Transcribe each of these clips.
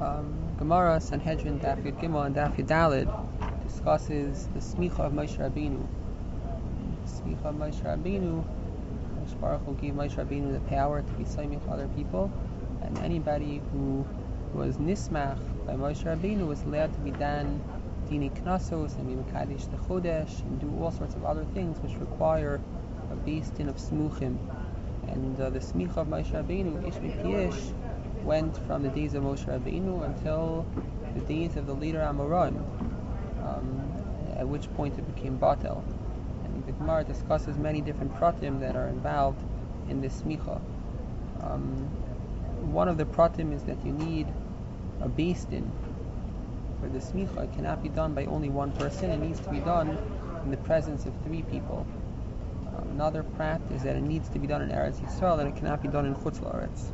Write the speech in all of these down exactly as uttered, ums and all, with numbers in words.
Um, Gemara, Sanhedrin, Daf Yud Gimel, and Daf Yud Daled discusses the smicha of Moshe Rabbeinu. Smicha of Moshe Rabbeinu, Moshe Baruch Hu gave Moshe Rabbeinu the power to be samich other people, and anybody who was nismach by Moshe Rabbeinu was allowed to be dan dini knasos and be mekadesh the chodesh and do all sorts of other things which require a beis din of smuchim. And uh, the smicha of Moshe Rabbeinu, ish mipiyish, went from the days of Moshe Rabbeinu until the days of the later Amoraim, um, at which point it became batel. And the Gemara discusses many different pratim that are involved in this smicha. Um, one of the pratim is that you need a beis din for the smicha. It cannot be done by only one person. It needs to be done in the presence of three people. Um, another prat is that it needs to be done in Eretz Yisrael, and it cannot be done in Chutz La'aretz.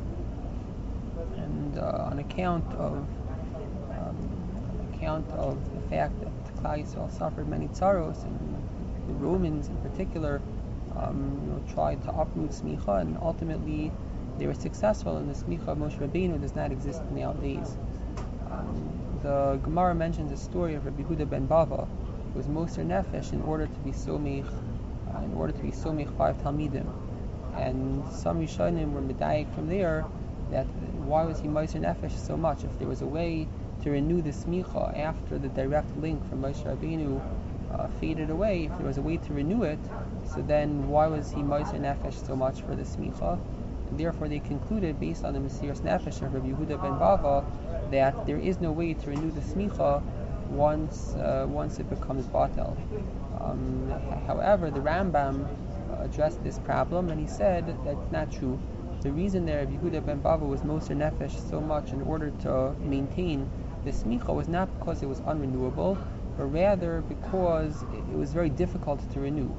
And uh, on account of um, on account of the fact that Klal Yisrael suffered many tzaros, and the Romans in particular um, you know, tried to uproot smicha, and ultimately they were successful. And the smicha of Moshe Rabbeinu does not exist nowadays. Um, the Gemara mentions a story of Rabbi Yehuda ben Bava, who was Moser Nefesh in order to be somich, uh, in order to be somich five Talmidim, and some Rishonim were medayik from there that why was he Moser Nefesh so much? If there was a way to renew the smicha after the direct link from Moshe Rabbeinu uh, faded away, if there was a way to renew it, so then why was he Moser Nefesh so much for the smicha? And therefore they concluded, based on the Mesiras Nefesh of Rabbi Yehuda ben Bava, that there is no way to renew the smicha once uh, once it becomes batel. Um, however, the Rambam addressed this problem, and he said that's not true. The reason that Rabbi Yehuda ben Bava was Moser Nefesh so much in order to maintain the smicha was not because it was unrenewable, but rather because it was very difficult to renew.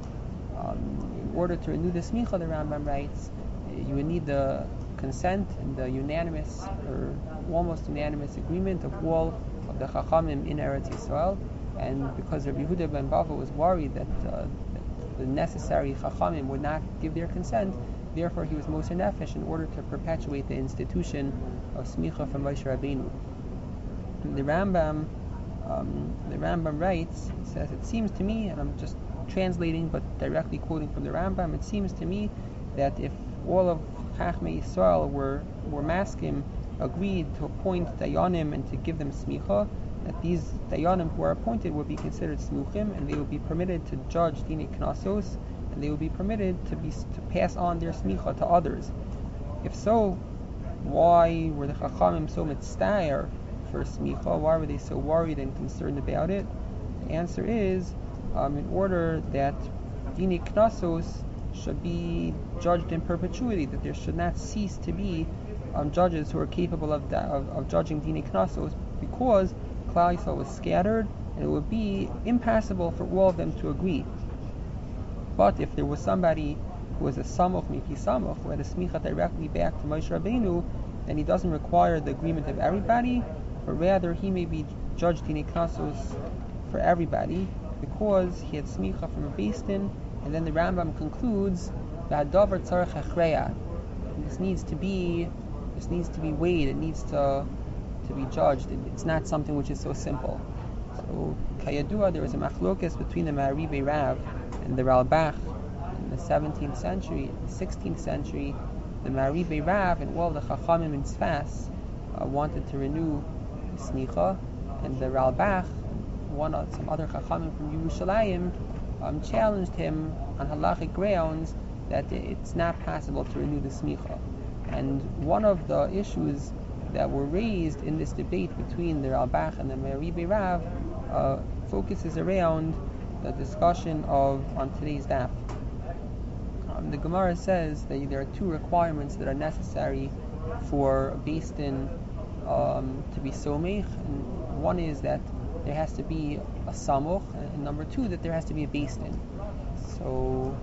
Um, in order to renew the smicha, the Rambam writes, you would need the consent and the unanimous or almost unanimous agreement of all of the Chachamim in Eretz Yisrael. And because Rabbi Yehuda ben Bava was worried that, uh, that the necessary Chachamim would not give their consent, therefore he was Moser Nefesh in order to perpetuate the institution of smicha from Moshe Rabbeinu. And the Rambam, um, the Rambam writes, he says, it seems to me, and I'm just translating but directly quoting from the Rambam, it seems to me that if all of Chachmei Yisrael were were maskim, agreed to appoint dayanim and to give them smicha, that these dayanim who are appointed would be considered smuchim, and they would be permitted to judge dini knasos, and they would be permitted to be to pass on their smicha to others. If so, why were the chachamim so mitztayer for smicha? Why were they so worried and concerned about it? The answer is, um, in order that dini knasos should be judged in perpetuity, that there should not cease to be um, judges who are capable of, da- of, of judging dini knasos, because Klal Yisrael was scattered, and it would be impossible for all of them to agree. But if there was somebody who was a samuch mipi samuch, who had a smicha directly back to Moshe Rabbeinu, then he doesn't require the agreement of everybody, but rather he may be judged dini knasos for everybody, because he had smicha from a beis din. And then the Rambam concludes that davar tzarech achreya. This needs to be, this needs to be weighed. It needs to to be judged. It, it's not something which is so simple. So kayadua, there was a machlokes between the Ma'aribe Rav and the Ralbach in the seventeenth century. In the sixteenth century, the Ma'aribe Rav and all the Chachamim in Sfas uh, wanted to renew the smicha, and the Ralbach, one of some other Chachamim from Yerushalayim, Um, challenged him on halachic grounds that it's not possible to renew the smicha. And one of the issues that were raised in this debate between the Ralbach and the Ma'aribe Rav uh, focuses around the discussion of on today's daf. Um, the Gemara says that there are two requirements that are necessary for a beis din um, to be somech, and one is that there has to be a samuch, and number two, that there has to be a beis din. So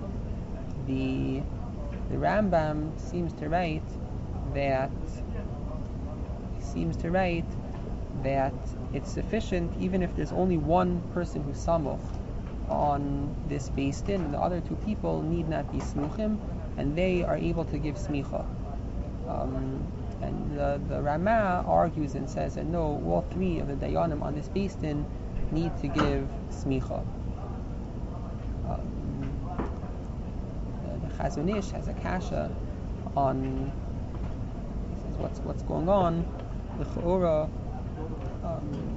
the the Rambam seems to write that seems to write that it's sufficient even if there's only one person who's samuch on this beis din, and the other two people need not be smuchim, and they are able to give smicha. Um, And the, the Ramah argues and says that no, all three of the Dayanim on this Beis Din need to give smicha. Um, the, the Chazon Ish has a kasha on, he says, what's what's going on. The Chorah, um,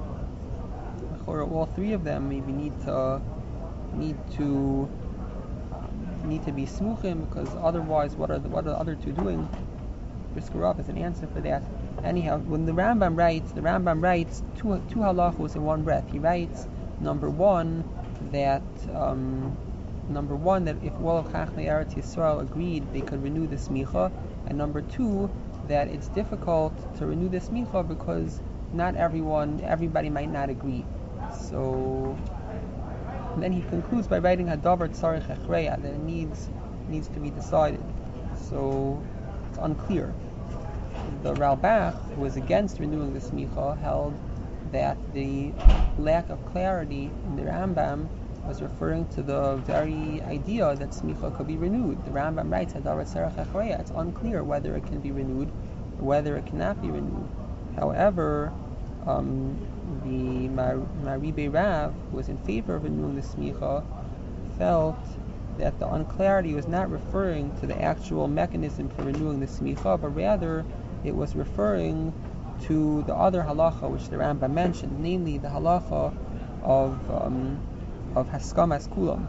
all three of them maybe need to need to um, need to be smuchim, because otherwise, what are the what are the other two doing? Brisker Rav is an answer for that. Anyhow, when the Rambam writes, the Rambam writes two two halachos in one breath. He writes number one that um, number one that if all of Chachnei Eretz Yisrael agreed, they could renew the smicha, and number two that it's difficult to renew the smicha because not everyone, everybody might not agree. So then he concludes by writing Hadavar Tzarich Echreya, that it needs needs to be decided. So it's unclear. The Ralbach, who was against renewing the smicha, held that the lack of clarity in the Rambam was referring to the very idea that smicha could be renewed. The Rambam writes Hadavar Tzarich Echreya. It's unclear whether it can be renewed or whether it cannot be renewed. However, um, the Maribe Rav, who was in favor of renewing the smicha, felt that the unclarity was not referring to the actual mechanism for renewing the smicha, but rather it was referring to the other halacha which the Rambam mentioned, namely the halacha of um, of haskamas kulam.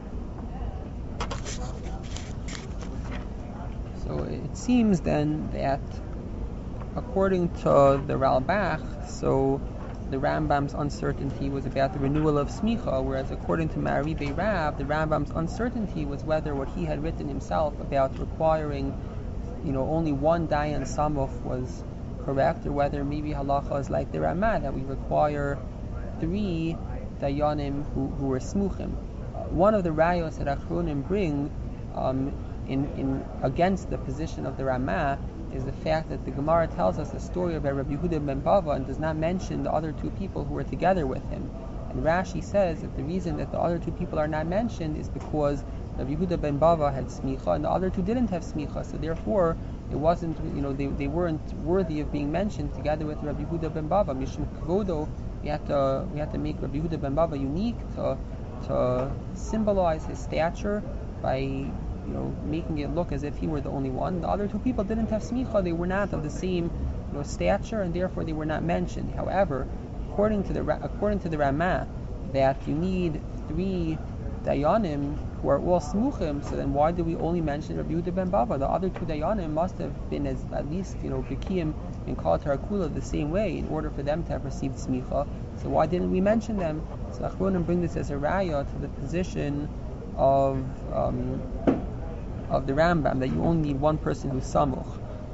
So it seems then that according to the Ralbach, so the Rambam's uncertainty was about the renewal of smicha, whereas according to Maribe Rav, the Rambam's uncertainty was whether what he had written himself about requiring, you know, only one dayan samuch was correct, or whether maybe halacha is like the Ramah, that we require three dayanim who, who were smuchim. Uh, one of the rayos that Achronim bring um, in, in against the position of the Ramah is the fact that the Gemara tells us a story about Rabbi Yehuda ben Bava and does not mention the other two people who were together with him. And Rashi says that the reason that the other two people are not mentioned is because Rabbi Yehuda ben Bava had smicha and the other two didn't have smicha, so therefore it wasn't, you know, they, they weren't worthy of being mentioned together with Rabbi Yehuda ben Bava. Mishum Kvodo, we had to we had to make Rabbi Yehuda ben Bava unique to to symbolize his stature by, you know, making it look as if he were the only one. The other two people didn't have smicha; they were not of the same, you know, stature, and therefore they were not mentioned. However, according to the according to the Ramah, that you need three dayanim who are all smuchim. So then, why do we only mention Rabbi Yehuda ben Bava? The other two dayanim must have been as at least, you know, bikiyim in Kol Tarakula the same way in order for them to have received smicha. So why didn't we mention them? So Achronim bring this as a raya to the position of um, of the Rambam, that you only need one person who's samuch.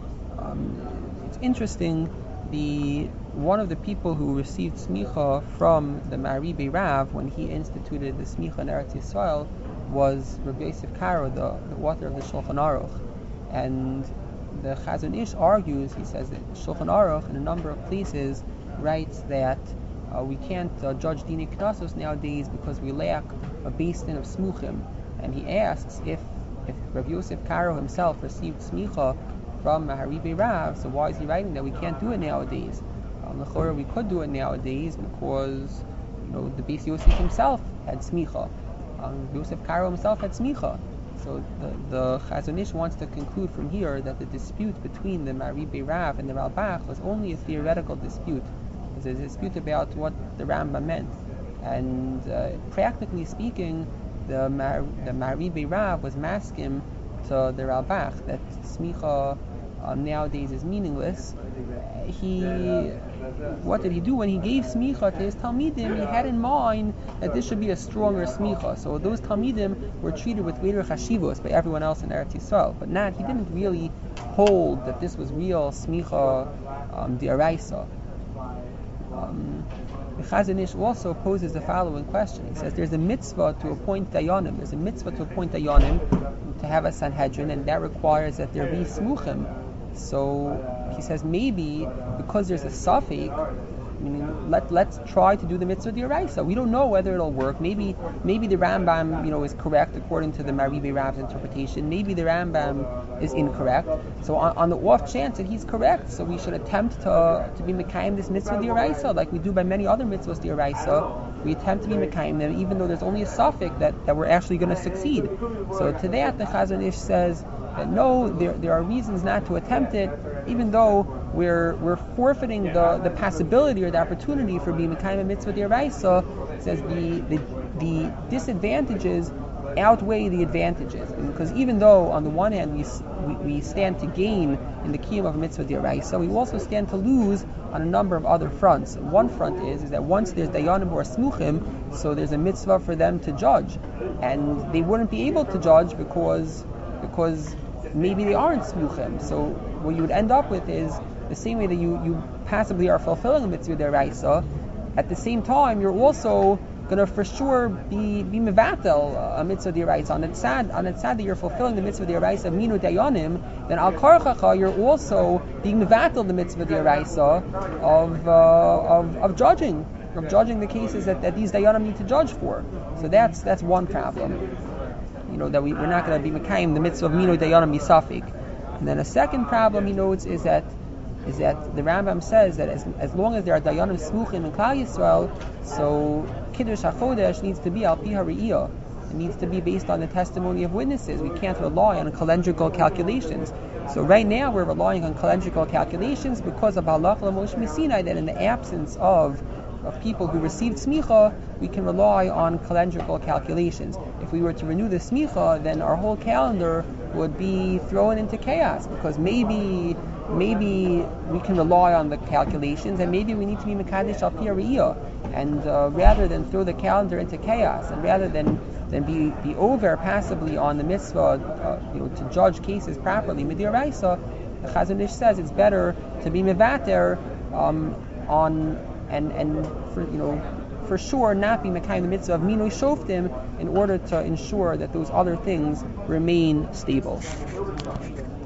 Um, it's interesting, the one of the people who received smicha from the Maribe Rav when he instituted the smicha in Eretz Yisrael was Rabbi Yosef Karo, the, the author of the Shulchan Aruch. And the Chazon Ish argues, he says that Shulchan Aruch in a number of places writes that uh, we can't uh, judge Dini Knasos nowadays because we lack a beis din of smuchim. And he asks if If Rabbi Yosef Karo himself received smicha from Maharibe Rav, so why is he writing that we can't do it nowadays? Um, L'chorah, we could do it nowadays because, you know, the Beis Yosef himself had smicha. Um, Yosef Karo himself had smicha. So the, the Chazon Ish wants to conclude from here that the dispute between the Maharibe Rav and the Ralbach was only a theoretical dispute. It was a dispute about what the Rambam meant. And uh, practically speaking, the Mar- the Maribe Rav was maskim to the Ralbach that smicha um, nowadays is meaningless. He, what did he do when he gave smicha to his talmidim? He had in mind that this should be a stronger smicha. So those talmidim were treated with greater chashivos by everyone else in Eretz Yisrael, but not. He didn't really hold that this was real smicha um, diaraisa. Um, The Chazon Ish also poses the following question. He says there's a mitzvah to appoint dayanim. There's a mitzvah to appoint dayanim to have a Sanhedrin, and that requires that there be smuchim. So he says maybe because there's a suffix, Meaning, let let's try to do the mitzvah d'oraisa. We don't know whether it'll work. Maybe maybe the Rambam, you know, is correct according to the Maribi Rav's interpretation. Maybe the Rambam is incorrect. So on, on the off chance that he's correct, so we should attempt to to be mekayim this mitzvah d'oraisa, like we do by many other mitzvahs d'oraisa. We attempt to be mekayim them, even though there's only a suffix that, that we're actually going to succeed. So to that, the Chazon Ish says that no, there there are reasons not to attempt it, even though we're we're forfeiting the, the possibility or the opportunity for being mekayim a mitzvah d'oraisa. It says the, the the disadvantages outweigh the advantages, because even though on the one hand we we, we stand to gain in the kiyum of a mitzvah d'oraisa, we also stand to lose on a number of other fronts. One front is is that once there's dayanim or smuchim, so there's a mitzvah for them to judge, and they wouldn't be able to judge because because maybe they aren't smuchim. So what you would end up with is the same way that you, you passively are fulfilling a mitzvah d'oraisa, at the same time you're also going to for sure be be mevatel a mitzvah d'oraisa. On the tzad, on the tzad that you're fulfilling the mitzvah d'oraisa minu dayanim, then al karchacha you're also being mevatel the mitzvah d'oraisa of, uh, of of judging, of judging the cases that, that these dayanim need to judge for. So that's that's one problem. You know, that we, we're not going to be mekayim the mitzvah of minu dayanim misafik. And then a second problem he notes is that is that the Rambam says that as as long as there are dayanim smuchim in Klal Yisrael, so kiddush hachodesh needs to be al pi hariyah. It needs to be based on the testimony of witnesses. We can't rely on calendrical calculations. So right now we're relying on calendrical calculations because of halach l'Moshe Sinai, that in the absence of of people who received smicha, we can rely on calendrical calculations. If we were to renew the smicha, then our whole calendar would be thrown into chaos, because maybe maybe we can rely on the calculations, and maybe we need to be mekadesh al pi hariyah, and uh, rather than throw the calendar into chaos, and rather than than be be over passively on the mitzvah, uh, you know, to judge cases properly midiraisa, the Chazon Ish says it's better to be mevater um, on and and for you know for sure not be mekayim the mitzvah of minoi shoftim in order to ensure that those other things remain stable.